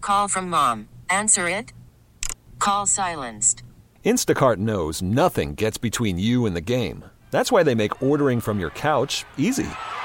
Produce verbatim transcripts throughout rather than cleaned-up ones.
Call from mom. Answer it. Call silenced. Instacart knows nothing gets between you and the game. That's why they make ordering from your couch easy.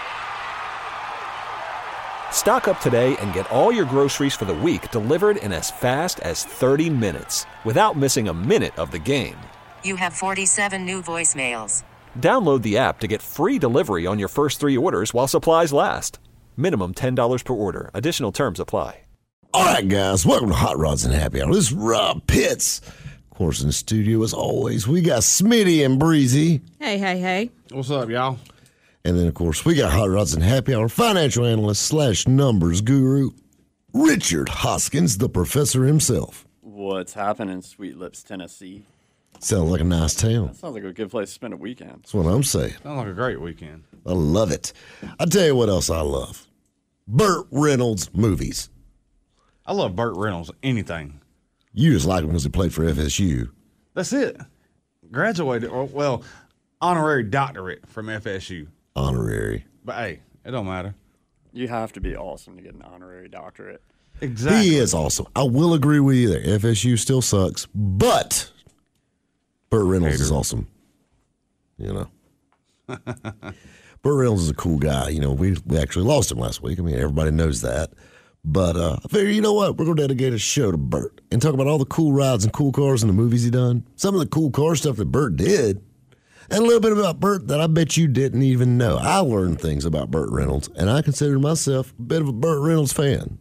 Stock up today and get all your groceries for the week delivered in as fast as thirty minutes without missing a minute of the game. You have forty-seven new voicemails. Download the app to get free delivery on your first three orders while supplies last. Minimum ten dollars per order. Additional terms apply. All right, guys, welcome to Hot Rods and Happy Hour. This is Rob Pitts. Of course, in the studio, as always, we got Smitty and Breezy. Hey, hey, hey. What's up, y'all? And then, of course, we got Hot Rods and Happy Hour financial analyst slash numbers guru, Richard Hoskins, the professor himself. What's happening, Sweet Lips, Tennessee? Sounds like a nice town. That sounds like a good place to spend a weekend. That's what I'm saying. Sounds like a great weekend. I love it. I'll tell you what else I love. Burt Reynolds movies. I love Burt Reynolds, anything. You just like him because he played for F S U. That's it. Graduated, or, well, honorary doctorate from F S U. Honorary. But, hey, it don't matter. You have to be awesome to get an honorary doctorate. Exactly. He is awesome. I will agree with you there. F S U still sucks, but Burt Reynolds Hater. is awesome. You know. Burt Reynolds is a cool guy. You know, we, we actually lost him last week. I mean, everybody knows that. But uh, I figured, you know what? We're going to dedicate a show to Burt and talk about all the cool rides and cool cars and the movies he done. Some of the cool car stuff that Burt did. And a little bit about Burt that I bet you didn't even know. I learned things about Burt Reynolds, and I consider myself a bit of a Burt Reynolds fan.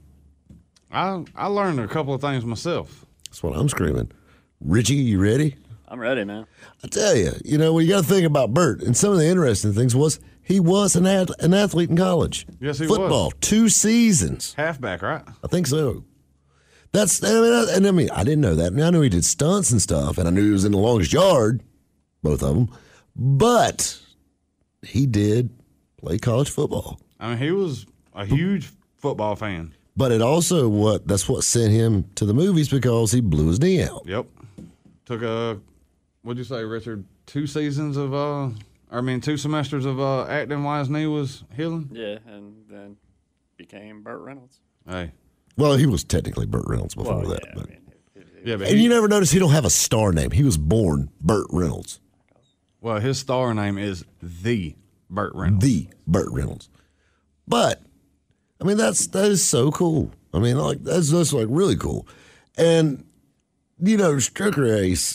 I I learned a couple of things myself. That's what I'm screaming. Richie, you ready? I'm ready, man. I tell you, you know, what you got to think about Burt, and some of the interesting things was he was an, ad, an athlete in college. Yes, he was. Football, two seasons. Halfback, right? I think so. That's, I mean, I, and I mean, I didn't know that. I mean, I knew he did stunts and stuff, and I knew he was in the longest yard, both of them. But he did play college football. I mean, he was a huge football fan. But it also what that's what sent him to the movies because he blew his knee out. Yep. Took a, what'd you say, Richard? Two seasons of, uh, I mean, two semesters of uh, acting while his knee was healing? Yeah, and then became Burt Reynolds. Hey. Well, he was technically Burt Reynolds before Well, that. yeah, but. I mean, it, it, it, Yeah, but And he, you never notice he don't have a star name. He was born Burt Reynolds. well, his star name is the Burt Reynolds. The Burt Reynolds. But I mean that's that is so cool. I mean like that's that's like really cool. And you know, Stroker Ace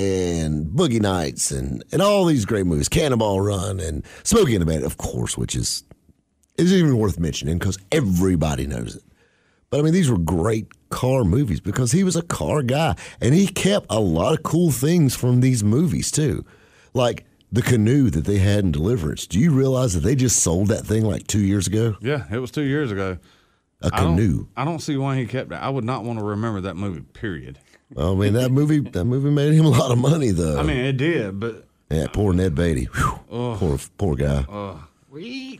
and Boogie Nights and, and all these great movies, Cannonball Run and Smokey and the Bandit, of course, which is is even worth mentioning because everybody knows it. But I mean, these were great car movies because he was a car guy and he kept a lot of cool things from these movies too. Like the canoe that they had in Deliverance. Do you realize that they just sold that thing like two years ago? Yeah, it was two years ago. A I don't, canoe. I don't see why he kept it. I would not want to remember that movie, period. I mean, that movie that movie made him a lot of money, though. I mean, it did, but... Yeah, poor Ned Beatty. Whew. Poor, poor guy. Uh, we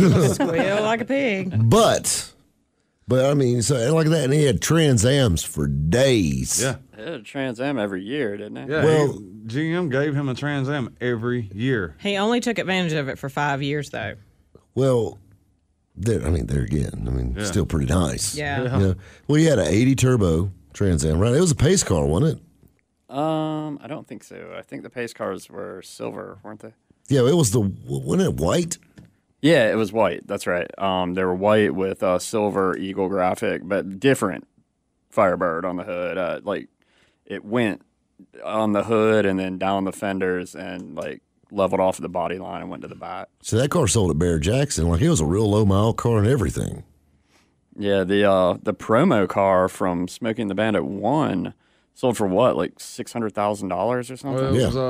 Squeal like a pig. But, but I mean, so like that, and he had Trans Ams for days. Yeah. It had a Trans Am every year, didn't it? Yeah, Well- he, G M gave him a Trans Am every year. He only took advantage of it for five years, though. Well, there. I mean, there again. I mean, Yeah. still pretty nice. Yeah. You know? Well, he had an eighty turbo Trans Am, right? It was a pace car, wasn't it? Um, I don't think so. I think the pace cars were silver, weren't they? Yeah, it was the wasn't it white? Yeah, it was white. That's right. Um, they were white with a silver eagle graphic, but different Firebird on the hood. Uh, like it went on the hood and then down the fenders and like leveled off the body line and went to the back. So that car sold at Bear Jackson. Like it was a real low mile car and everything. Yeah, the uh, the promo car from Smokey and the Bandit one sold for what, like six hundred thousand dollars or something? Well, it Yeah. was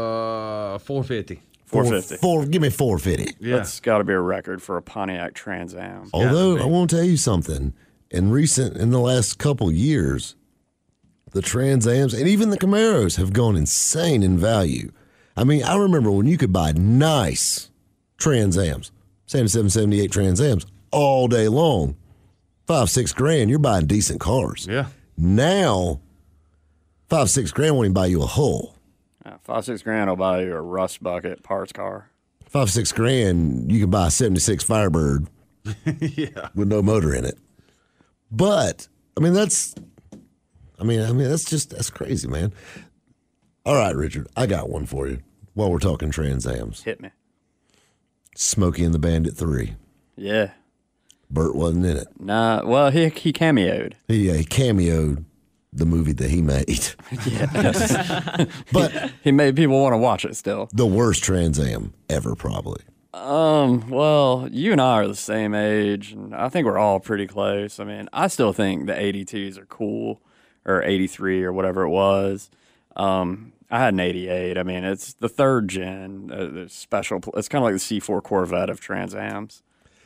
uh, four fifty. Four fifty. Four, give me four fifty. Yeah. That's got to be a record for a Pontiac Trans Am. Although be. I want to tell you something, in recent in the last couple years, the Trans Ams and even the Camaros have gone insane in value. I mean, I remember when you could buy nice Trans Ams, seventy-seven, seventy-eight Trans Ams all day long, five, six grand, you're buying decent cars. Yeah. Now, five, six grand won't even buy you a hull. Yeah, five, six grand will buy you a rust bucket parts car. Five, six grand, you can buy a seventy-six Firebird Yeah. with no motor in it. But I mean, that's, I mean, I mean, that's just, that's crazy, man. All right, Richard, I got one for you while we're talking Trans Ams. Hit me. Smokey and the Bandit three. Yeah. Burt wasn't in it. Nah, well, he he cameoed. He, uh, he cameoed the movie that he made. Yeah. But He made people want to watch it still. the worst Trans Am ever, probably. Um, well, you and I are the same age, and I think we're all pretty close. I mean, I still think the eighty-twos are cool, or eighty-three, or whatever it was. Um, I had an eighty-eight. I mean, it's the third gen. Uh, the special. It's kind of like the C four Corvette of Trans Ams.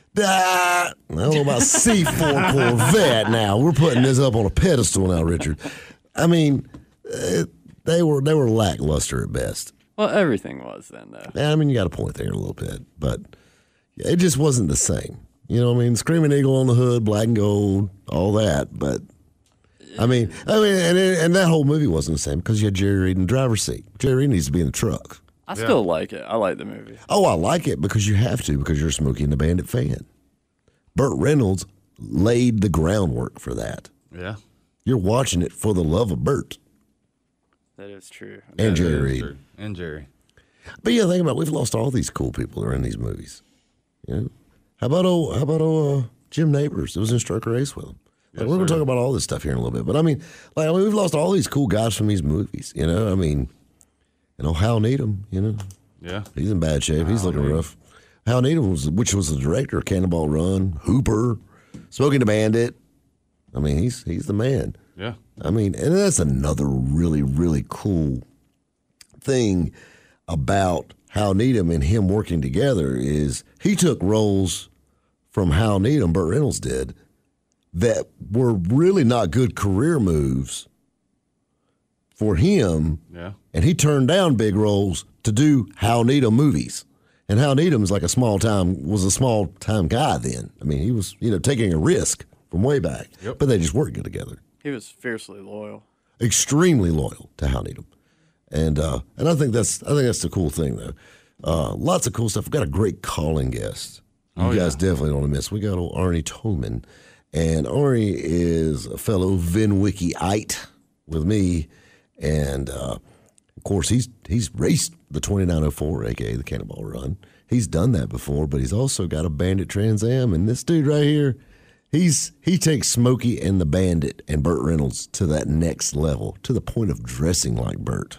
Ah, I don't know about C four Corvette now. We're putting this up on a pedestal now, Richard. I mean, uh, they were they were lackluster at best. Well, everything was then, though. I mean, you got a point there a little bit, but it just wasn't the same. You know what I mean? Screaming Eagle on the hood, black and gold, all that. But, I mean, I mean, and, and that whole movie wasn't the same because you had Jerry Reed in the driver's seat. Jerry Reed needs to be in the truck. I still like it. I like the movie. Oh, I like it because you have to, because you're a Smokey and the Bandit fan. Burt Reynolds laid the groundwork for that. Yeah. You're watching it for the love of Burt That is true. and That Jerry is Reed. true. And Jerry. But yeah, think about it, we've lost all these cool people that are in these movies. You know, how about old, how about old uh, Jim Neighbors? It was in Stroker Ace with him. Like, Yes, we're going to sir. talk about all this stuff here in a little bit. But I mean, like I mean, we've lost all these cool guys from these movies. You know, I mean, you know, Hal Needham. You know, Yeah. he's in bad shape. He's looking rough. Hal Needham was, which was the director of Cannonball Run, Hooper, Smoking the Bandit. I mean, he's he's the man. Yeah. I mean, and that's another really, really cool thing about Hal Needham and him working together is he took roles from Hal Needham, Burt Reynolds did, that were really not good career moves for him, Yeah. and he turned down big roles to do Hal Needham movies. And Hal Needham's like a small time was a small time guy then. I mean, he was, you know, taking a risk from way back. Yep. But they just worked good together. He was fiercely loyal. Extremely loyal to Hal Needham. And uh, and I think that's I think that's the cool thing though. Uh, lots of cool stuff. We've got a great calling guest. You Oh, guys yeah. definitely don't want to miss. We got old Arnie Tolman. And Arnie is a fellow VinWiki-ite with me. And uh, of course he's he's raced the twenty-nine oh four, aka the Cannonball Run. He's done that before, but he's also got a Bandit Trans Am. And this dude right here, He's he takes Smokey and the Bandit and Burt Reynolds to that next level, to the point of dressing like Burt.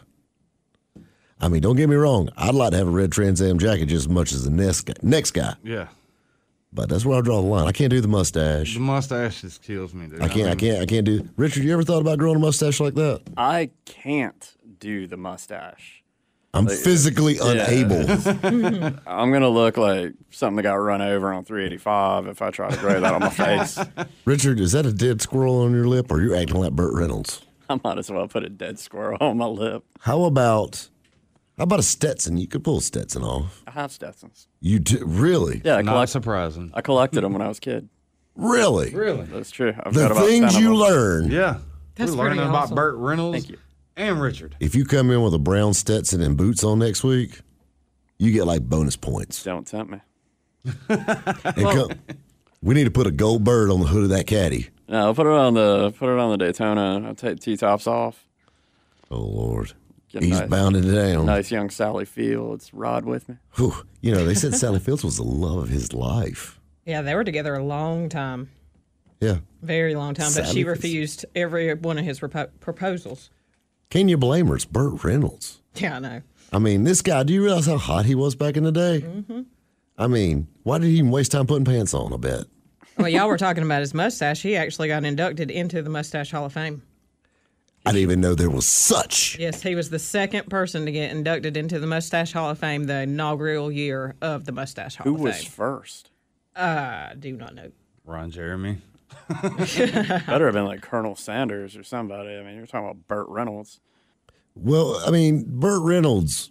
I mean, don't get me wrong. I'd like to have a red Trans Am jacket just as much as the next guy, next guy. Yeah. But that's where I draw the line. I can't do the mustache. The mustache just kills me, dude. I can't. I mean, can't. I can't do. Richard, you ever thought about growing a mustache like that? I can't do the mustache. I'm physically yeah. unable. I'm gonna look like something that got run over on three eighty-five if I try to grow that on my face. Richard, is that a dead squirrel on your lip, or you're acting like Burt Reynolds? I might as well put a dead squirrel on my lip. How about how about a Stetson? You could pull a Stetson off. I have Stetsons. You do, really? Yeah, I, Not collect, surprising. I collected them when I was a kid. Really? Really? That's true. I've The got about things ten you of them. learn. Yeah. That's We're learning pretty about awesome. Burt Reynolds Thank you. and Richard. If you come in with a brown Stetson and boots on next week, you get like bonus points. Don't tempt me. And come, we need to put a gold bird on the hood of that caddy. No, I'll put it on the put it on the Daytona. I'll take T tops off. Oh Lord, Get he's nice. bounding down. Nice young Sally Fields ride with me. Whew. You know, they said Sally Fields was the love of his life. Yeah, they were together a long time, Yeah. very long time, but Sally she was- refused every one of his repo- proposals. Can you blame her? It's Burt Reynolds. Yeah, I know. I mean, this guy, do you realize how hot he was back in the day? Mm-hmm. I mean, why did he even waste time putting pants on, I bet? Well, y'all were talking about his mustache. He actually got inducted into the Mustache Hall of Fame. I didn't even know there was such. Yes, he was the second person to get inducted into the Mustache Hall of Fame the inaugural year of the Mustache Hall Who of was Fame. first? I do not know. Ron Jeremy. Better have been like Colonel Sanders or somebody. I mean, you're talking about Burt Reynolds. Well, I mean, Burt Reynolds.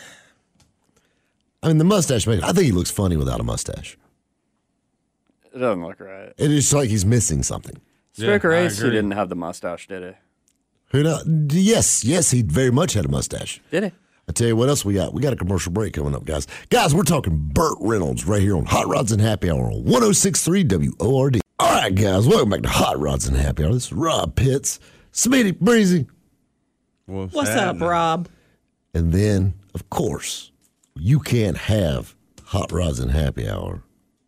I mean, the mustache makes. I think he looks funny without a mustache. It doesn't look right. It is like he's missing something. Stricker I Ace, he agree. didn't have the mustache, did he? Who know? Yes, yes, he very much had a mustache. Did he? I tell you what else we got. We got a commercial break coming up, guys. Guys, we're talking Burt Reynolds right here on Hot Rods and Happy Hour on one oh six point three W O R D. All right, guys, welcome back to Hot Rods and Happy Hour. This is Rob Pitts, Smitty Breezy. What's, What's up, Rob? And then, of course, you can't have Hot Rods and Happy Hour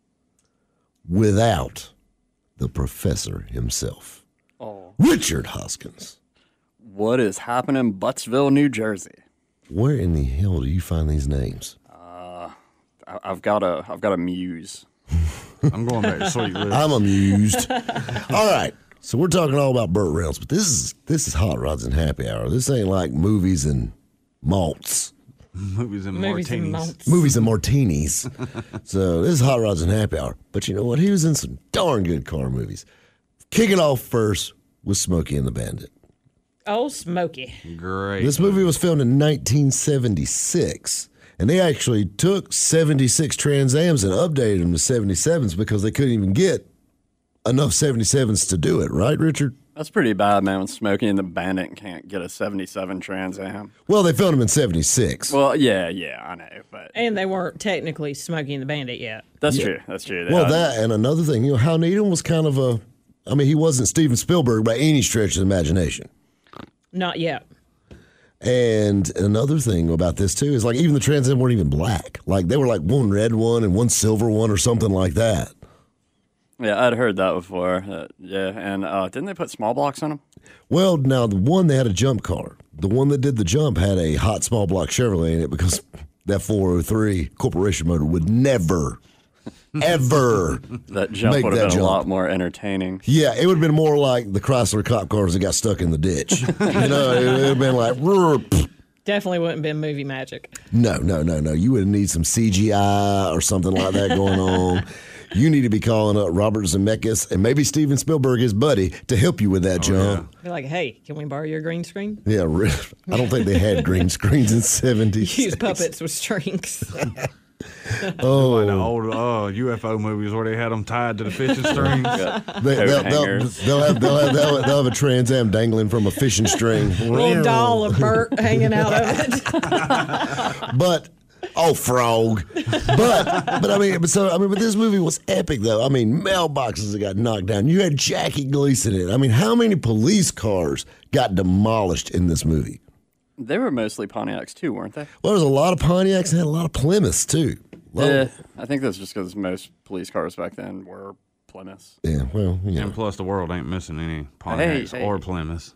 without the professor himself, Oh. Richard Hoskins. What is happening in Buttsville, New Jersey? Where in the hell do you find these names? I- I've got a I've got a muse. I'm going back to Sweet Lips. I'm amused. All right. So we're talking all about Burt Reynolds, but this is this is Hot Rods and Happy Hour. This ain't like movies and malts. Movies and Movies and martinis. malts. Movies and martinis. So this is Hot Rods and Happy Hour. But you know what? He was in some darn good car movies. Kick it off first with Smokey and the Bandit. Oh, Smokey. Great. This movie was filmed in nineteen seventy-six. And they actually took seventy-six Trans Ams and updated them to seventy-sevens because they couldn't even get enough seventy-sevens to do it, right, Richard? That's pretty bad, man. When Smokey and the Bandit can't get a seventy-seven Trans Am. Well, they filmed them in seventy-six. Well, yeah, yeah, I know, but And they weren't technically Smokey and the Bandit yet. that's true. That's true. Well, Uh, that and another thing, you know, Hal Needham was kind of a, I mean, he wasn't Steven Spielberg by any stretch of the imagination. Not yet. And another thing about this too is like even the Trans Am weren't even black. Like they were like one red one and one silver one or something like that. Yeah, I'd heard that before. Uh, yeah, and uh, didn't they put small blocks on them? Well, now the one they had a jump car. The one that did the jump had a hot small block Chevrolet in it because that four oh three Corporation motor would never, ever. That jump Make would have that been jump. a lot more entertaining. Yeah, it would have been more like the Chrysler cop cars that got stuck in the ditch. You know, it would have been like, "Rrr, pfft." Definitely wouldn't have been movie magic. No, no, no, no. You would need some C G I or something like that going on. You need to be calling up Robert Zemeckis and maybe Steven Spielberg, his buddy, to help you with that jump. Be like, hey, can we borrow your green screen? Yeah, re- I don't think they had green screens in seventies. Use puppets with strings. Oh, Like the old uh, U F O movies where they had them tied to the fishing strings. they, Coat they'll, they'll, hangers. they'll have, they'll, have, they'll, have, they'll have a Trans Am dangling from a fishing string. A little doll of Bert hanging out of it. But oh, frog. But but I mean, but so I mean, but this movie was epic though. I mean, mailboxes that got knocked down. You had Jackie Gleason in it. I mean, how many police cars got demolished in this movie? They were mostly Pontiacs too, weren't they? Well, there was a lot of Pontiacs and had a lot of Plymouths too. Well, Yeah, I think that's just because most police cars back then were Plymouths. yeah. Well, you know. And plus, the world ain't missing any Pontiacs Hey, hey. or Plymouths.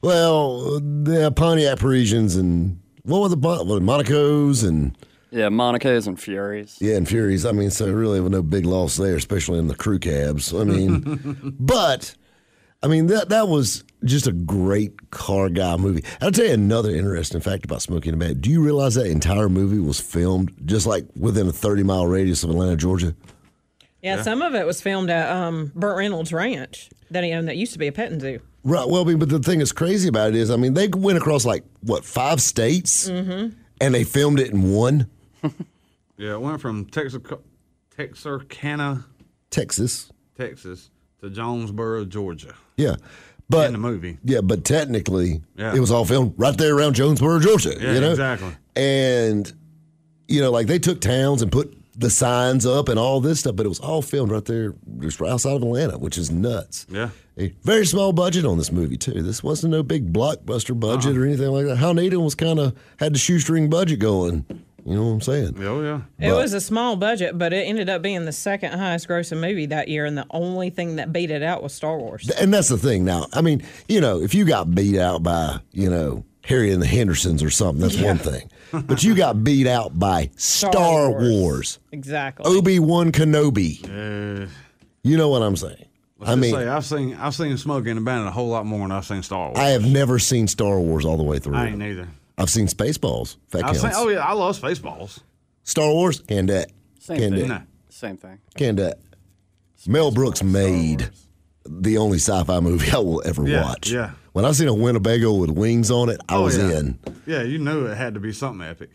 Well, the Pontiac Parisians and what were the what, were the Monacos and Yeah, Monaco's and Furies. yeah, and Furies. I mean, so really, was no big loss there, especially in the crew cabs. I mean, but I mean that that was just a great car guy movie. I'll tell you another interesting fact about Smokey and the Bandit. Do you realize that entire movie was filmed just like within a thirty mile radius of Atlanta, Georgia? Yeah, some of it was filmed at um, Burt Reynolds' ranch that he owned that used to be a petting zoo. Right. Well, I mean, but the thing that's crazy about it is, I mean, they went across like what five states, and they filmed it in one, Yeah, it went from Texarkana, Texarkana, Texas. Texas to Jonesboro, Georgia. Yeah, but In the movie. yeah, but technically, Yeah. it was all filmed right there around Jonesboro, Georgia. Yeah, you know? exactly. And you know, like they took towns and put the signs up and all this stuff, but it was all filmed right there, just right outside of Atlanta, which is nuts. Yeah. A very small budget on this movie too. This wasn't no big blockbuster budget Uh-uh. or anything like that. Hal Needham was kind of had the shoestring budget going. You know what I'm saying? Oh, yeah. It But- was a small budget, but it ended up being the second highest grossing movie that year, and the only thing that beat it out was Star Wars. And that's the thing now. I mean, you know, if you got beat out by, you know, Harry and the Hendersons or something, that's one thing. But you got beat out by Star, Wars. Wars. Exactly. Obi-Wan Kenobi. Uh, You know what I'm saying? let's I just mean, say, I've seen I've seen Smokey and the Bandit a whole lot more than I've seen Star Wars. I have never seen Star Wars all the way through. I ain't neither. I've seen Spaceballs. If that I've counts. seen, oh, yeah, I love Spaceballs. Star Wars, can that. Same Can thing. do. No. Same thing. Can that. Mel Brooks made the only sci-fi movie I will ever Yeah, watch. yeah. When I seen a Winnebago with wings on it, I Oh, was yeah. in. Yeah, you knew it had to be something epic.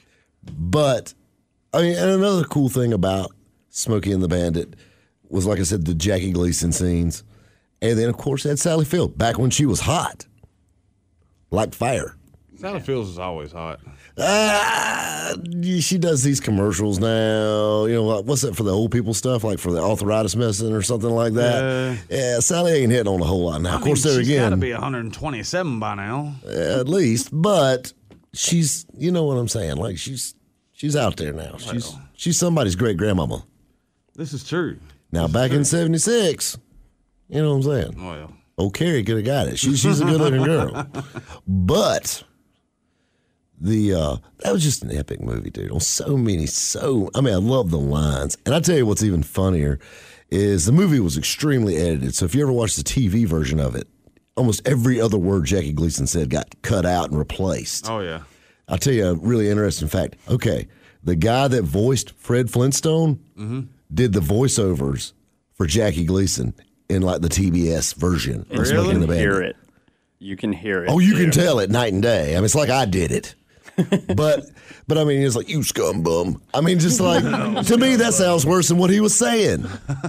But I mean, and another cool thing about Smokey and the Bandit was, like I said, the Jackie Gleason scenes, and then of course they had Sally Field back when she was hot, like fire. Sally Fields is always hot. Uh, she does these commercials now. You know, what- what's that for the old people stuff, like for the arthritis medicine or something like that? Yeah. Yeah, Sally ain't hitting on a whole lot now. I Of course, mean, there she's got to again, be one hundred twenty-seven by now. at least, but she's, you know what I'm saying? Like she's she's out there now. She's Well. she's somebody's great grandmama. This is true. Now, back in seventy-six, you know what I'm saying? Well, Oh, Carrie could have got it. She, she's a good looking girl. But the uh, that was just an epic movie, dude. On so many, so I mean, I love the lines. And I tell you what's even funnier is the movie was extremely edited. So if you ever watch the T V version of it, almost every other word Jackie Gleason said got cut out and replaced. oh yeah. I'll tell you a really interesting fact. Okay, the guy that voiced Fred Flintstone Mm-hmm. did the voiceovers for Jackie Gleason in like the T B S version of Really? Smokey You and the can hear Bandit. it. You can hear it. Oh, you too. can tell it night and day. I mean, it's like I did it. but but I mean, it's like, you scum bum. I mean, just like, to me, that sounds worse than what he was saying.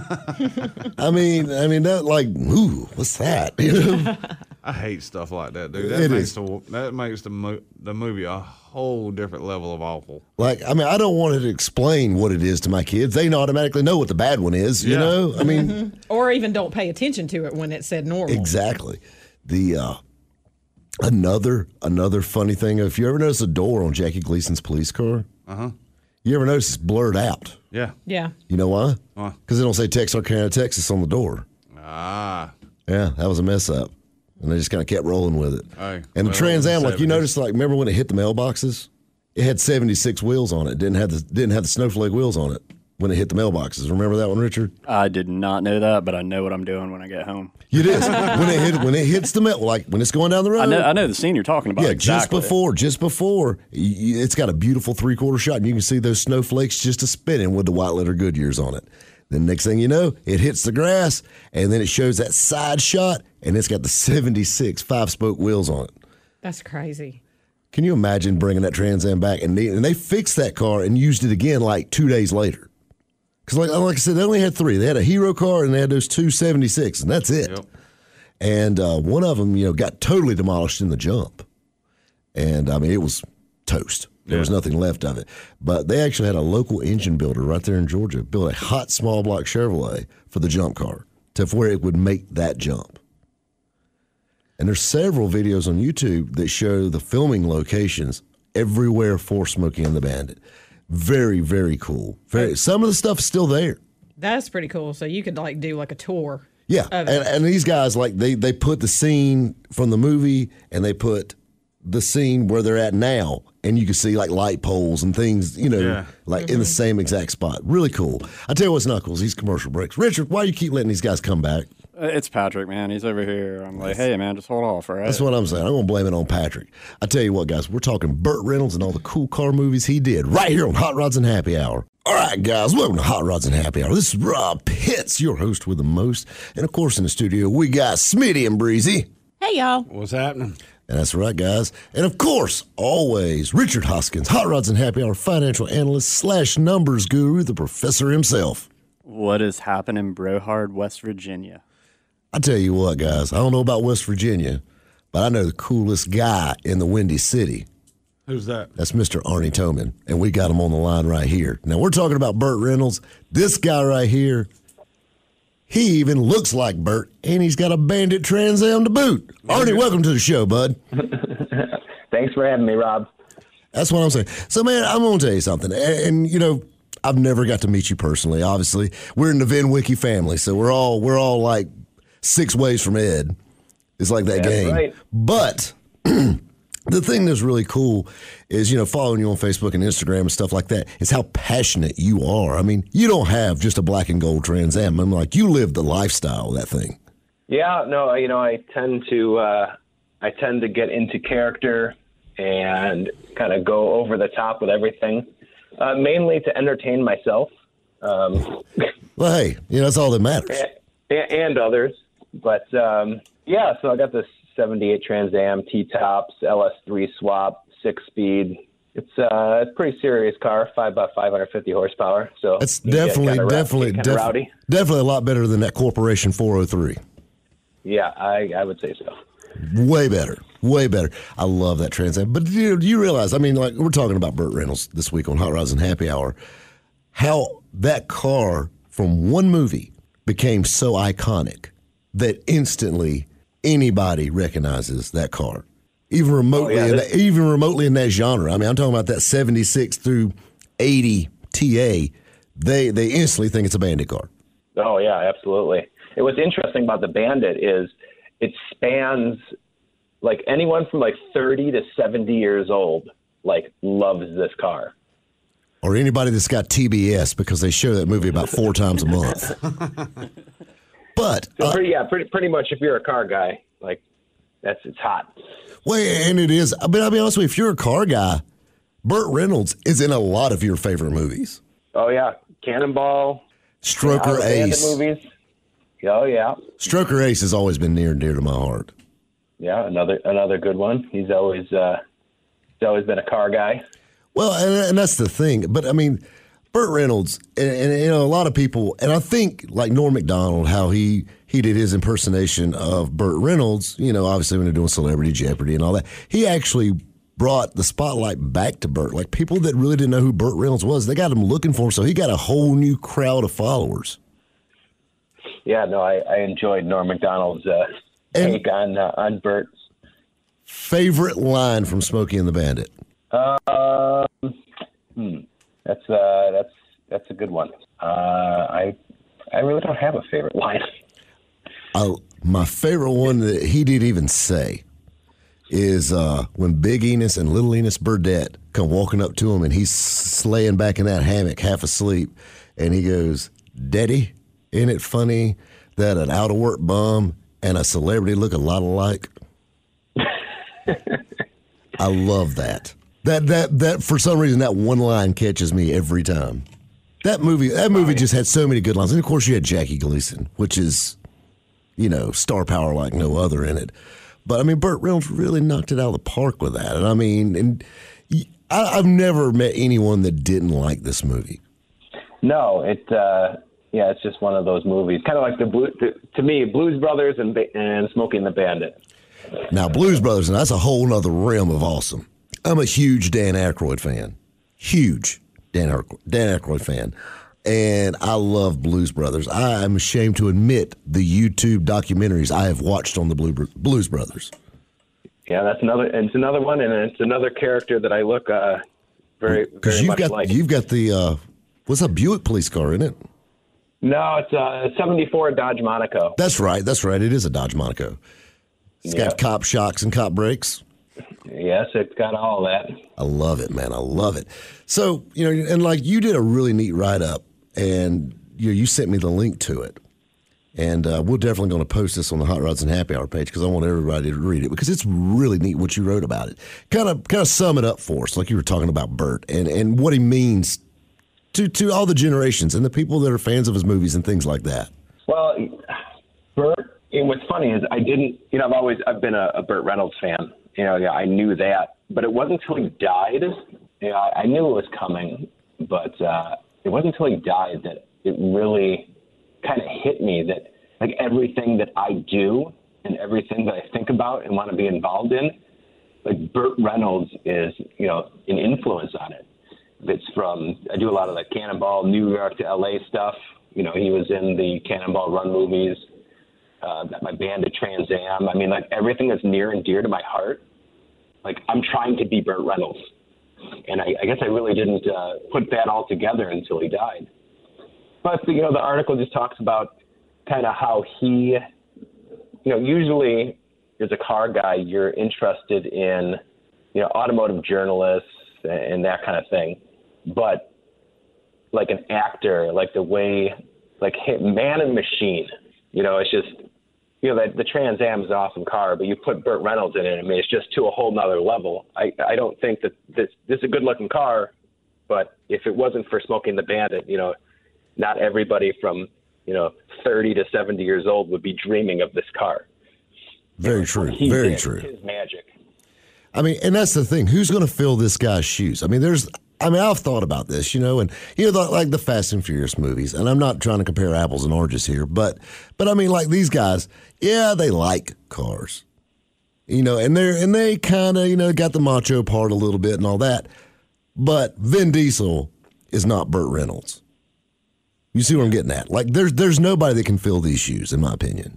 I mean, I mean, that like, ooh, what's that? You know? I hate stuff like that, dude. That It makes is. the that makes the mo- the movie a whole different level of awful. Like, I mean, I don't want to explain what it is to my kids. They automatically know what the bad one is, you Yeah. know? I mean, Or even don't pay attention to it when it said normal. exactly. The, uh, another, another funny thing, if you ever notice a door on Jackie Gleason's police car, Uh-huh. you ever notice it's blurred out? Yeah. Yeah. You know why? Why? Because they don't say Texarkana, Texas on the door. Ah. Yeah, that was a mess up. And they just kind of kept rolling with it. Hey, and the well, Trans Am, like you seventies. noticed, like remember when it hit the mailboxes? It had seventy-six wheels on it. Didn't have the didn't have the snowflake wheels on it when it hit the mailboxes. Remember that one, Richard? I did not know that, but I know what I'm doing when I get home. It is when it hit when it hits the mail, like when it's going down the road. I know, I know the scene you're talking about. Yeah, exactly. just before, just before, y- y- it's got a beautiful three quarter shot, and you can see those snowflakes just a spinning with the white letter Goodyears on it. Then next thing you know, it hits the grass, and then it shows that side shot, and it's got the seventy-six five spoke wheels on it. That's crazy. Can you imagine bringing that Trans Am back? And they, and they fixed that car and used it again like two days later. Because like, like I said, they only had three. They had a Hero car and they had those two seventy-six, and that's it. Yep. And uh, one of them, you know, got totally demolished in the jump. And, I mean, it was toast. There was Yeah. nothing left of it. But they actually had a local engine builder right there in Georgia build a hot small block Chevrolet for the jump car to where it would make that jump. And there's several videos on YouTube that show the filming locations everywhere for Smokey and the Bandit. Very, very cool. Very. Some of the stuff is still there. That's pretty cool. So you could like do like a tour. Yeah, Of and, it. and these guys, like, they, they put the scene from the movie and they put the scene where they're at now, and you can see, like, light poles and things, you know, Yeah. like in the same exact spot. Really cool. I tell you what's Knuckles, these commercial breaks. Richard, why do you keep letting these guys come back? Uh, It's Patrick, man. He's over here. I'm like, hey, man, just hold off, all right? That's what I'm saying. I'm going to blame it on Patrick. I tell you what, guys, we're talking Burt Reynolds and all the cool car movies he did right here on Hot Rods and Happy Hour. All right, guys, welcome to Hot Rods and Happy Hour. This is Rob Pitts, your host with the most. And, of course, in the studio, we got Smitty and Breezy. Hey, y'all. What's happening? And that's right, guys. And, of course, always, Richard Hoskins, Hot Rods and Happy Hour financial analyst slash numbers guru, the professor himself. What is happening, Brohard, West Virginia? I tell you what, guys, I don't know about West Virginia, but I know the coolest guy in the Windy City. Who's that? That's Mister Arnie Toman, and we got him on the line right here. Now, we're talking about Burt Reynolds. This guy right here, he even looks like Burt, and he's got a Bandit Trans Am to boot. Arnie, welcome to the show, bud. Thanks for having me, Rob. That's what I'm saying. So, man, I'm going to tell you something. And, and, you know, I've never got to meet you personally, obviously. We're in the Vin Wiki family, so we're all we're all like six ways from Ed. It's like that That's game. right. But the thing that's really cool is, you know, following you on Facebook and Instagram and stuff like that is how passionate you are. I mean, you don't have just a black and gold Trans Am. I'm like, you live the lifestyle of that thing. Yeah, no, you know, I tend to uh, I tend to get into character and kind of go over the top with everything, uh, mainly to entertain myself. Um, Well, hey, you know, that's all that matters. and, and others. But um, yeah, so I got this seventy-eight Trans Am, T-tops, L S three swap, six speed. It's uh, it's a pretty serious car, five about five hundred fifty horsepower. So That's you get definitely, kinda rowdy- definitely, kinda def- rowdy. definitely a lot better than that Corporation four oh three. Yeah, I, I would say so. Way better. Way better. I love that Trans Am. But do you, do you realize, I mean, like, we're talking about Burt Reynolds this week on Hot Rods and Happy Hour, how that car from one movie became so iconic that instantly anybody recognizes that car. Even remotely, Oh, yeah, in this- that, even remotely in that genre. I mean, I'm talking about that seventy-six through eighty T A. They they instantly think it's a Bandit car. Oh yeah, absolutely. And what's interesting about the Bandit is it spans like anyone from like thirty to seventy years old like loves this car. Or anybody that's got T B S because they show that movie about four times a month. But So uh, pretty, yeah, pretty pretty much if you're a car guy, like that's it's hot. well, and it is. I mean, I'll be honest with you. If you're a car guy, Burt Reynolds is in a lot of your favorite movies. Oh yeah, Cannonball, Stroker Outer Bandit Ace. movies. Oh yeah, Stroker Ace has always been near and dear to my heart. yeah, another another good one. He's always uh, he's always been a car guy. Well, and, and that's the thing. But I mean, Burt Reynolds, and, and you know, a lot of people, and I think like Norm Macdonald, how he he did his impersonation of Burt Reynolds. You know, obviously when they're doing Celebrity Jeopardy and all that, he actually brought the spotlight back to Burt. Like people that really didn't know who Burt Reynolds was, they got him looking for him. So he got a whole new crowd of followers. Yeah, no, I, I enjoyed Norm Macdonald's uh, And- take on uh, on Burt. Favorite line from Smokey and the Bandit? Um, hmm, that's uh, that's that's a good one. Uh, I I really don't have a favorite line. I, my favorite one that he didn't even say is uh, when Big Enos and Little Enos Burdett come walking up to him and he's slaying back in that hammock half asleep, and he goes, "Daddy, isn't it funny that an out-of-work bum and a celebrity look a lot alike?" I love that. That that that for some reason that one line catches me every time. That movie that movie just had so many good lines, and of course you had Jackie Gleason, which is, you know, star power like no other in it. But I mean, Burt Reynolds really knocked it out of the park with that. And I mean, and I, I've never met anyone that didn't like this movie. No, it uh, yeah, it's just one of those movies, kind of like the, blue, the to me Blues Brothers and and Smokey and the Bandit. Now, Blues Brothers, and that's a whole nother realm of awesome. I'm a huge Dan Aykroyd fan. Huge Dan, Aykroyd, Dan Aykroyd fan. And I love Blues Brothers. I am ashamed to admit the YouTube documentaries I have watched on the Blue, Blues Brothers. Yeah, that's another. And it's another one, and it's another character that I look uh, very Because very you've much got like. you've got the uh, what's a Buick police car, isn't it? No, it's a seventy-four Dodge Monaco. That's right. That's right. It is a Dodge Monaco. It's got Yep. cop shocks and cop brakes. Yes, it's got all that. I love it, man. I love it. So, you know, and like you did a really neat write up, and you know, you sent me the link to it. And uh, we're definitely going to post this on the Hot Rods and Happy Hour page because I want everybody to read it because it's really neat what you wrote about it. Kind of, kind of sum it up for us, like you were talking about Burt and, and what he means to to all the generations and the people that are fans of his movies and things like that. Well, Burt. And what's funny is I didn't. You know, I've always I've been a, a Burt Reynolds fan. You know, yeah, I knew that, but it wasn't until he died. You know, I, I knew it was coming, but uh, it wasn't until he died that it really kind of hit me that like everything that I do and everything that I think about and want to be involved in, like Burt Reynolds is, you know, an influence on it. It's from, I do a lot of the Cannonball, New York to L A stuff. You know, he was in the Cannonball Run movies, uh, my band at Trans Am. I mean, like everything that's near and dear to my heart, like I'm trying to be Burt Reynolds. And I, I guess I really didn't uh, put that all together until he died. But, you know, the article just talks about kind of how he, you know, usually as a car guy, you're interested in, you know, automotive journalists and that kind of thing. But like an actor, like the way, like Man and Machine, you know, it's just, you know, that the Trans Am is an awesome car, but you put Burt Reynolds in it, I mean, it's just to a whole nother level. I, I don't think that this, this is a good looking car, but if it wasn't for Smokey and the Bandit, you know, not everybody from, you know, thirty to seventy years old would be dreaming of this car. Very true. He Very did. true. His magic. I mean, and that's the thing. Who's going to fill this guy's shoes? I mean, there's, I mean, I've thought about this, you know, and, you know, like the Fast and Furious movies, and I'm not trying to compare apples and oranges here, but, but I mean, like these guys, yeah, they like cars. You know, and they're and they kind of, you know, got the macho part a little bit and all that. But Vin Diesel is not Burt Reynolds. You see what I'm getting at? Like, there's there's nobody that can fill these shoes, in my opinion.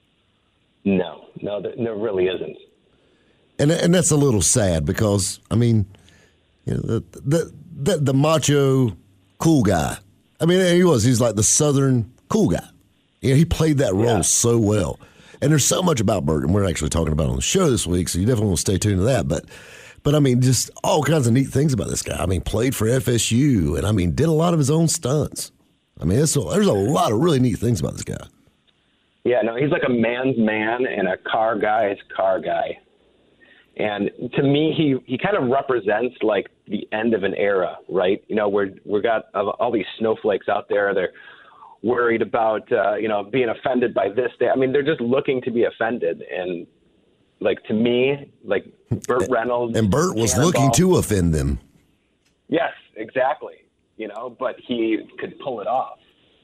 No, no, there, there really isn't. And and that's a little sad because, I mean, you know, the the the, the macho cool guy. I mean, he was. He's like the Southern cool guy. You know, he played that role Yeah. so well. And there's so much about Burt, and we're actually talking about it on the show this week, so you definitely want to stay tuned to that. But, but I mean, just all kinds of neat things about this guy. I mean, played for F S U, and I mean, did a lot of his own stunts. I mean, it's a, there's a lot of really neat things about this guy. Yeah, no, he's like a man's man and a car guy's car guy. And to me, he, he kind of represents like the end of an era, right? You know, we're we got all these snowflakes out there. They're worried about uh, you know being offended by this. Day. I mean, they're just looking to be offended. And like to me, like Burt Reynolds And Burt was Cannonball, looking to offend them. Yes, exactly. You know, but he could pull it off.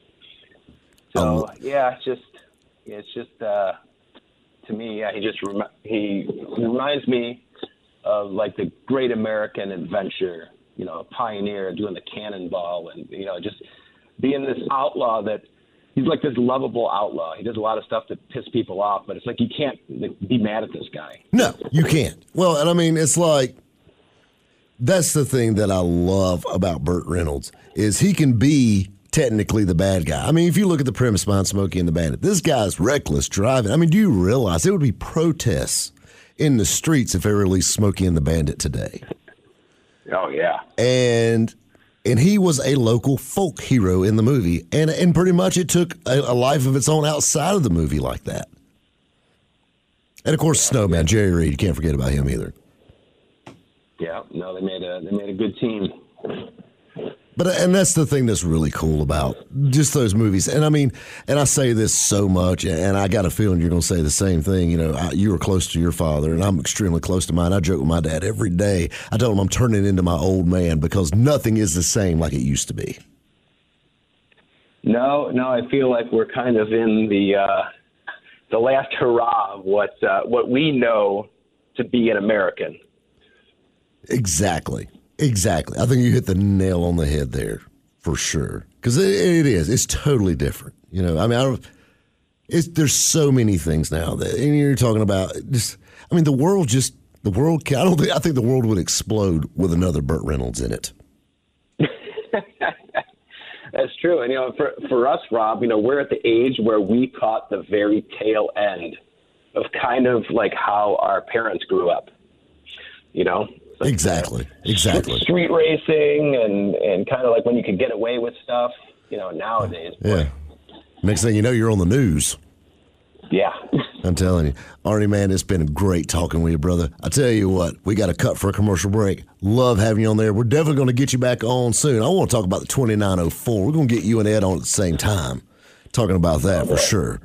So Um, yeah, it's just it's just uh, to me, yeah, he just remi- he reminds me of like the great American adventure. You know, a pioneer doing the cannonball, and you know, just being this outlaw that he's like this lovable outlaw. He does a lot of stuff that piss people off, but it's like you can't like, be mad at this guy. No, you can't. Well, and I mean, it's like, that's the thing that I love about Burt Reynolds is he can be technically the bad guy. I mean, if you look at the premise behind Smokey and the Bandit, this guy's reckless driving. I mean, do you realize there would be protests in the streets if they released Smokey and the Bandit today? Oh yeah. And and he was a local folk hero in the movie, and and pretty much it took a, a life of its own outside of the movie like that. And of course, Snowman, Jerry Reed, you can't forget about him either. Yeah, no, they made a they made a good team. But and that's the thing that's really cool about just those movies. And I mean, and I say this so much, and I got a feeling you're going to say the same thing. You know, I, you were close to your father, and I'm extremely close to mine. I joke with my dad every day. I tell him I'm turning into my old man because nothing is the same like it used to be. No, no, I feel like we're kind of in the uh, the last hurrah of what uh, what we know to be an American. Exactly. Exactly. I think you hit the nail on the head there for sure. Because it, it is. It's totally different. You know, I mean, I don't, it's, there's so many things now that, and you're talking about just, I mean, the world just, the world, I don't think, I think the world would explode with another Burt Reynolds in it. That's true. And, you know, for, for us, Rob, you know, we're at the age where we caught the very tail end of kind of like how our parents grew up, you know? Like, Exactly. Exactly. Street racing and, and kind of like when you could get away with stuff, you know, nowadays. Yeah. Next thing you know, you're on the news. Yeah. I'm telling you. Arnie, man, it's been great talking with you, brother. I tell you what, we got to cut for a commercial break. Love having you on there. We're definitely going to get you back on soon. I want to talk about the twenty-nine oh four. We're going to get you and Ed on at the same time, talking about that for sure.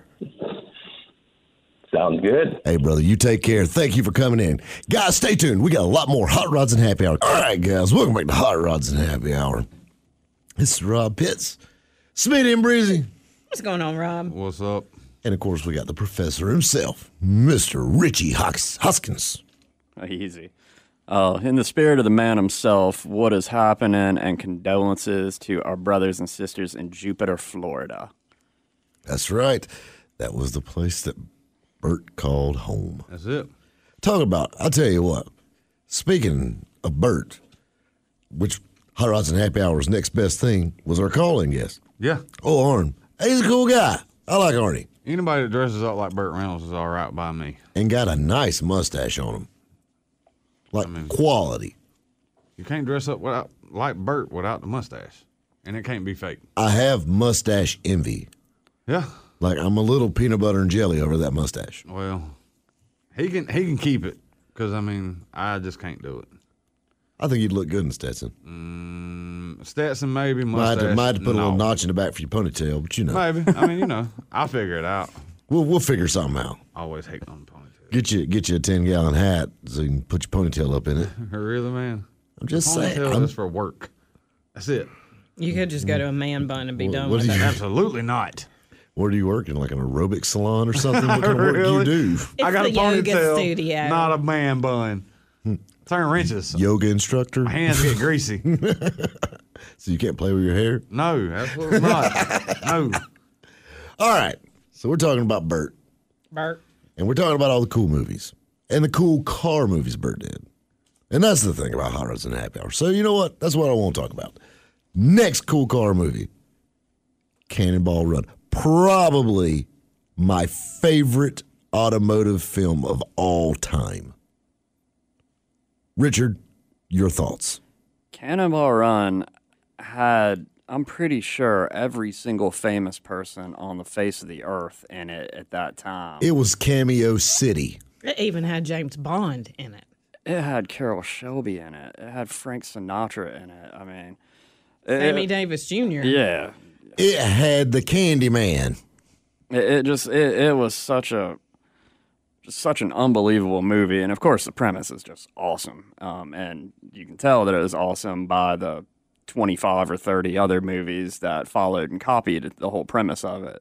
Sounds good. Hey, brother, you take care. Thank you for coming in. Guys, stay tuned. We got a lot more Hot Rods and Happy Hour. All right, guys, welcome back to Hot Rods and Happy Hour. This is Rob Pitts, Smitty and Breezy. What's going on, Rob? What's up? And, of course, we got the professor himself, Mister Richie Hux- Huskins. Easy. Uh, in the spirit of the man himself, what is happening, and condolences to our brothers and sisters in Jupiter, Florida. That's right. That was the place that Burt called home. That's it. Talk about, I'll tell you what, speaking of Burt, which Hot Rods and Happy Hour's next best thing was our call-in guest. Yeah. Oh, Arn. He's a cool guy. I like Arnie. Anybody that dresses up like Burt Reynolds is all right by me. And got a nice mustache on him. Like I mean- quality. You can't dress up without like Burt without the mustache, and it can't be fake. I have mustache envy. Yeah. Like I'm a little peanut butter and jelly over that mustache. Well, he can he can keep it because I mean I just can't do it. I think you'd look good in Stetson. Mm, Stetson maybe Might have, mustache. to, might have to put no. a little notch in the back for your ponytail, but you know. Maybe. I mean, you know, I'll figure it out. We'll we'll figure something out. Always hate on the ponytail. Get you get you a ten gallon hat so you can put your ponytail up in it. Really, man? I'm just Ponytail saying. I'm- is for work. That's it. You could just go to a man bun and be What- done what with do it. you- Absolutely not. Where do you work? In like an aerobic salon or something? What kind of work Really? do you do? It's I got the a yoga ponytail, studio. not a man bun. Turn wrenches. Yoga instructor? My hands get greasy. So you can't play with your hair? No, absolutely not. No. All right. So we're talking about Bert. Bert. And we're talking about all the cool movies and the cool car movies Bert did. And that's the thing about Hot Rods and Happy Hour. So you know what? That's what I want to talk about. Next cool car movie, Cannonball Run. Probably my favorite automotive film of all time. Richard, your thoughts? Cannonball Run had, I'm pretty sure, every single famous person on the face of the earth in it at that time. It was Cameo City. It even had James Bond in it. It had Carol Shelby in it. It had Frank Sinatra in it. I mean, it, Sammy Davis Junior Yeah. It had the Candyman. It, it just it, it was such a just such an unbelievable movie, and of course the premise is just awesome. Um, and you can tell that it was awesome by the twenty-five or thirty other movies that followed and copied the whole premise of it.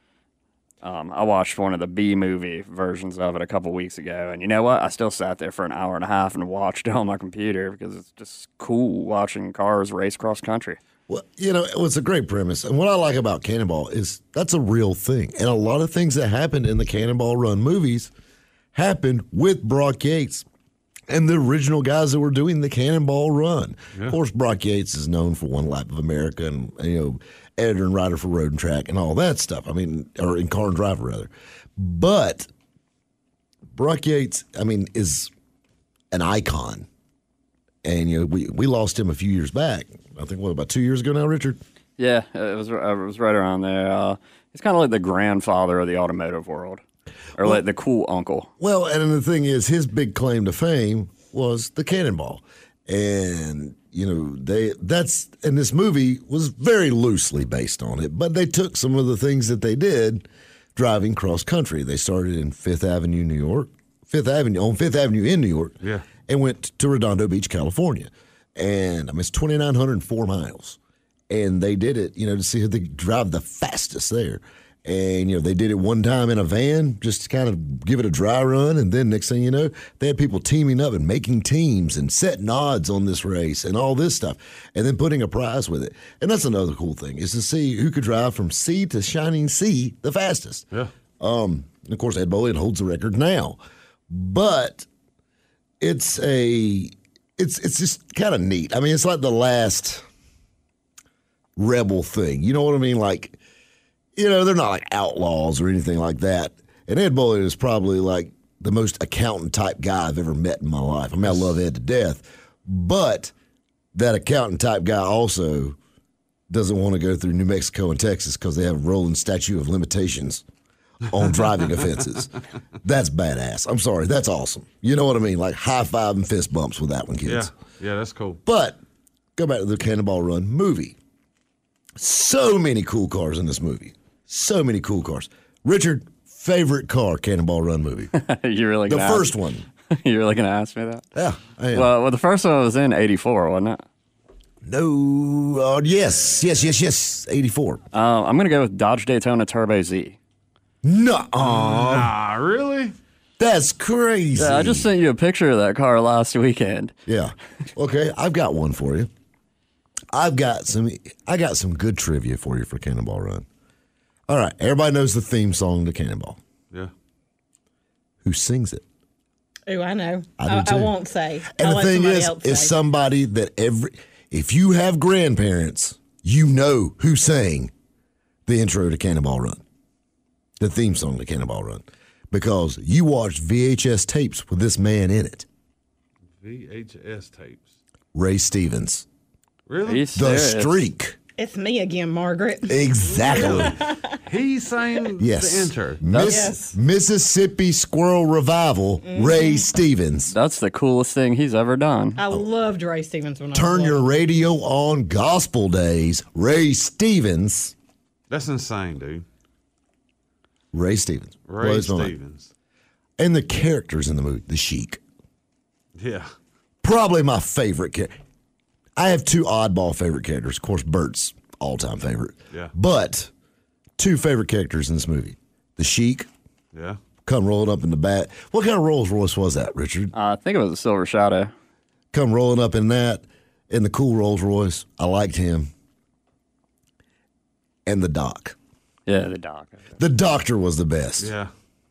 Um, I watched one of the B movie versions of it a couple weeks ago, and you know what? I still sat there for an hour and a half and watched it on my computer because it's just cool watching cars race cross country. Well, you know, it was a great premise. And what I like about Cannonball is that's a real thing. And a lot of things that happened in the Cannonball Run movies happened with Brock Yates and the original guys that were doing the Cannonball Run. Yeah. Of course, Brock Yates is known for One Lap of America and, you know, editor and writer for Road and Track and all that stuff. I mean, or in Car and Driver, rather. But Brock Yates, I mean, is an icon. And, you know, we, we lost him a few years back. I think, what, about two years ago now, Richard? Yeah, it was, it was right around there. Uh, he's kind of like the grandfather of the automotive world, or well, like the cool uncle. Well, and the thing is, his big claim to fame was the Cannonball. And, you know, they that's, and this movie was very loosely based on it, but they took some of the things that they did driving cross country. They started in Fifth Avenue, New York, Fifth Avenue, on Fifth Avenue in New York, yeah, and went to Redondo Beach, California. And I mean, it's two thousand nine hundred four miles. And they did it, you know, to see who they drive the fastest there. And, you know, they did it one time in a van just to kind of give it a dry run. And then next thing you know, they had people teaming up and making teams and setting odds on this race and all this stuff. And then putting a prize with it. And that's another cool thing is to see who could drive from sea to shining sea the fastest. Yeah. Um, and of course, Ed Bolliott holds the record now. But it's a... It's it's just kind of neat. I mean, it's like the last rebel thing. You know what I mean? Like, you know, they're not like outlaws or anything like that. And Ed Bolliott is probably like the most accountant type guy I've ever met in my life. I mean, I love Ed to death. But that accountant type guy also doesn't want to go through New Mexico and Texas because they have a rolling statute of limitations on driving offenses. That's badass. I'm sorry. That's awesome. You know what I mean? Like high five and fist bumps with that one, kids. Yeah, yeah, that's cool. But go back to the Cannonball Run movie. So many cool cars in this movie. So many cool cars. Richard, favorite car, Cannonball Run movie? You really the gonna first ask, one. You really gonna ask me that? Yeah, I am. Well, well, the first one was in eighty-four, wasn't it? No. Uh, yes, yes, yes, yes. eighty-four. Uh, I'm gonna go with Dodge Daytona Turbo Z. No. Nah, really? That's crazy. Yeah, I just sent you a picture of that car last weekend. Yeah. Okay, I've got one for you. I've got some I got some good trivia for you for Cannonball Run. All right, everybody knows the theme song to Cannonball. Yeah. Who sings it? Oh, I know. I, I, do too. I won't say. And I'll the let thing somebody is, else is say. somebody that every if you have grandparents, you know who sang the intro to Cannonball Run. The theme song to Cannonball Run. Because you watched V H S tapes with this man in it. V H S tapes. Ray Stevens. Really? He's The serious. Streak. It's me again, Margaret. Exactly. He sang Yes. the intro. Miss, Yes. Mississippi Squirrel Revival, Ray Stevens. That's the coolest thing he's ever done. I loved Ray Stevens when I Turn was your little. radio on gospel days. Ray Stevens. That's insane, dude. Ray Stevens. Ray Blows my mind. Stevens. And the characters in the movie, the Sheik. Yeah. Probably my favorite character. I have two oddball favorite characters. Of course, Bert's all-time favorite. Yeah. But two favorite characters in this movie. The Sheik. Yeah. Come rolling up in the back. What kind of Rolls Royce was that, Richard? Uh, I think it was a Silver Shadow. Come rolling up in that, in the cool Rolls Royce. I liked him. And the doc. Yeah, the doc. The doctor was the best. Yeah.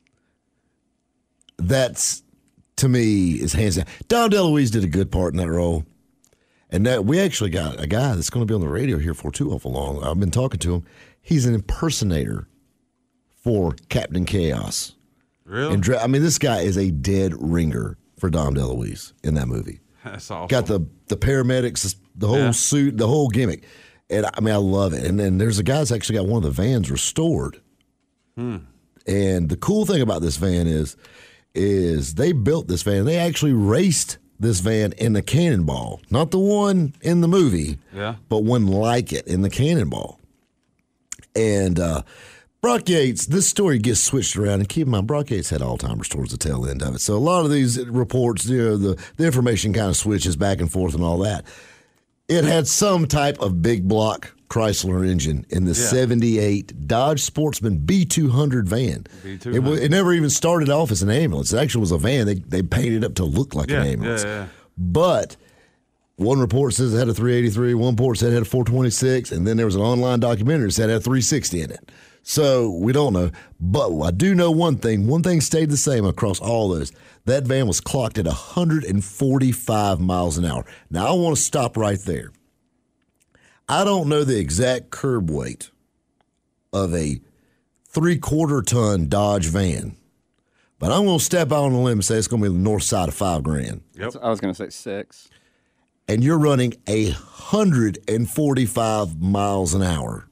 That's, to me, is hands down. Dom DeLuise did a good part in that role. And that we actually got a guy that's going to be on the radio here for too awful long. I've been talking to him. He's an impersonator for Captain Chaos. Really? And I mean, this guy is a dead ringer for Dom DeLuise in that movie. That's awesome. Got the the paramedics, the whole Yeah. suit, the whole gimmick. And I mean, I love it. And then there's a guy that's actually got one of the vans restored. Hmm. And the cool thing about this van is, is they built this van. They actually raced this van in the Cannonball, not the one in the movie, Yeah. but one like it in the Cannonball. And uh, Brock Yates, this story gets switched around, and keep in mind, Brock Yates had Alzheimer's towards the tail end of it. So a lot of these reports, you know, the, the information kind of switches back and forth and all that. It had some type of big block Chrysler engine in the Yeah. seventy-eight Dodge Sportsman B two hundred van. B two It, hundred. wa- it never even started off as an ambulance. It actually was a van. They they painted it up to look like Yeah, an ambulance. yeah, yeah. But one report says it had a three eighty-three, one report said it had a four twenty-six, and then there was an online documentary that said it had a three sixty in it. So we don't know. But I do know one thing. One thing stayed the same across all those. That van was clocked at one hundred forty-five miles an hour. Now, I want to stop right there. I don't know the exact curb weight of a three-quarter ton Dodge van, but I'm going to step out on a limb and say it's going to be the north side of five grand. Yep. I was going to say six. And you're running one hundred forty-five miles an hour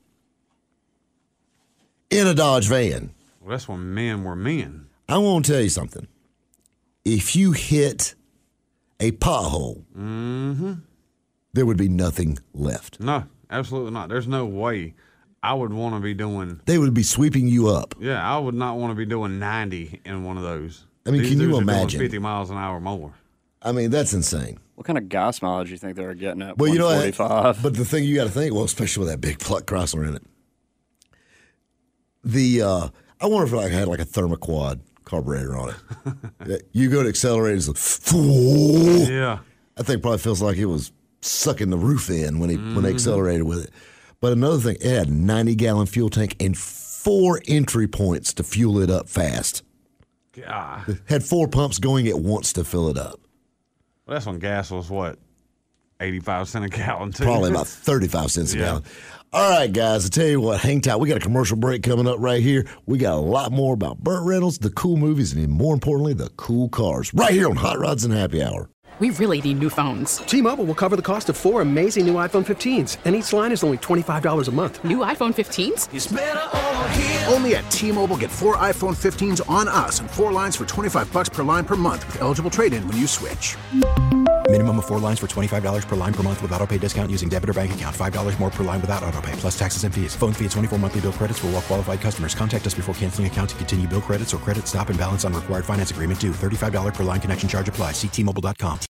in a Dodge van. Well, that's when men were men. I want to tell you something. If you hit a pothole, Mm-hmm. there would be nothing left. No, absolutely not. There's no way I would want to be doing. They would be sweeping you up. Yeah, I would not want to be doing ninety in one of those. I mean, These can you dudes are doing imagine? fifty miles an hour more. I mean, that's insane. What kind of gas mileage do you think they were getting at Well, you know, one what? forty-five? But the thing you got to think, well, especially with that big pluck Chrysler in it, the uh, I wonder if I had like a thermoquad carburetor on it. You go to accelerate, it's like, Yeah. I think probably feels like it was sucking the roof in when he Mm-hmm. when they accelerated with it. But another thing, it had a ninety gallon fuel tank and four entry points to fuel it up fast. God. Had four pumps going at once to fill it up. Well, that's when gas was what, eighty-five cents a gallon too. Probably about thirty-five cents a Yeah. gallon. All right, guys, I tell you what, hang tight. We got a commercial break coming up right here. We got a lot more about Burt Reynolds, the cool movies, and more importantly, the cool cars. Right here on Hot Rods and Happy Hour. We really need new phones. T-Mobile will cover the cost of four amazing new iPhone fifteens, and each line is only twenty-five dollars a month. New iPhone fifteens? Only at T-Mobile, get four iPhone fifteens on us and four lines for twenty-five bucks per line per month with eligible trade-in when you switch. Minimum of four lines for twenty-five dollars per line per month with autopay discount using debit or bank account. five dollars more per line without autopay, plus taxes and fees. Phone fee at twenty-four monthly bill credits for well-qualified customers. Contact us before canceling account to continue bill credits or credit stop and balance on required finance agreement due. thirty-five dollars per line connection charge applies. See T Mobile dot com.